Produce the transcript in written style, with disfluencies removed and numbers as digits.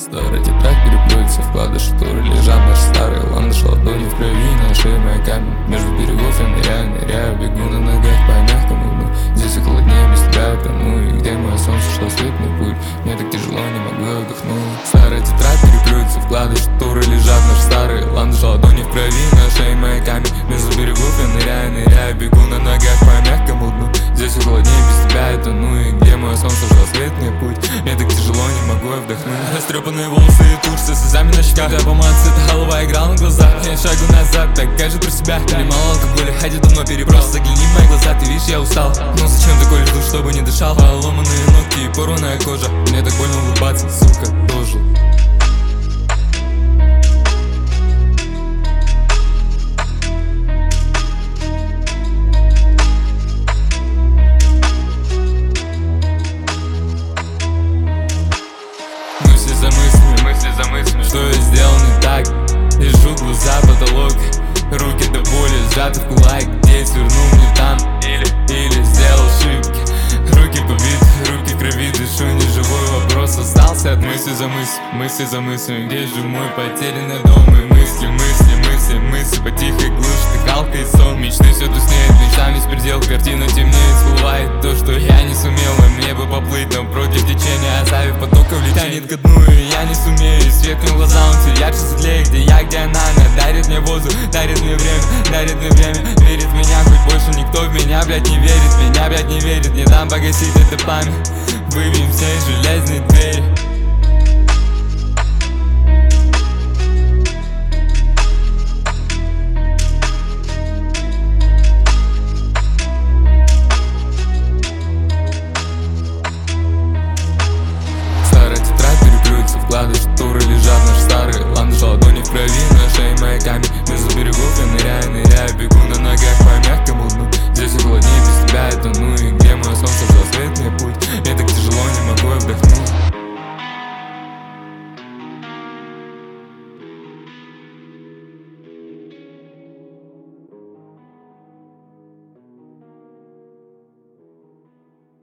Старая тетрадь переплюется вклады, шторы лежат наши старые ландыши, ладони в крови, на шее моя камень. Между берегов я ныряю, бегу на ногах по мягкому дну. Здесь и холоднее, без тебя я тону. И где мое солнце, что светлый путь? Мне так тяжело, не могу я вдохнуть. Старая тетрадь переплюется вклады, шторы лежат наши старые ландыши, ладони в крови, на шее моя камень. Между берегов я ныряю, бегу на ногах по мягкому дну. Здесь и холоднее, без тебя я тону. И где мое солнце, что светлый путь? Мне так тяжело, не могу я вдохнуть. Растрепанные волосы и тушь со слезами на щеках. Да, помада цвета голова играл на глазах. Я шагу назад, так кажется про себя. Мало алкоголя, хотя давно переброс. Загляни в мои глаза, ты видишь, я устал. Но зачем такой жду, чтобы не дышал? Поломанные ногти и порванная кожа. Мне так больно улыбаться, сука, дожил. Мысли за мыслями, что я сделал не так? Держу глаза потолок, руки до боли сжаты в кулак. Где свернул не там, или сделал ошибки. Руки побиты, руки в крови, дышу, не живой вопрос остался от мысли за мыслями. Где же мой потерянный дом? И мысли по тихой глуши, дыхалка и сон. Мечты все туснеют, мечтам есть предел. Картина темнеет, всплывает то, что я не сумел. И мне бы поплыть, но против течения, оставив потока влечения. Тянет ко дну, и я не сумею. И свет в глаза, он все ярче, светлее. Где я, где она дарит мне воздух, дарит мне время. Верит в меня, хоть больше никто в меня, блядь, не верит. Меня, блядь, не верит, не дам погасить это пламя. Выбьем все железные двери.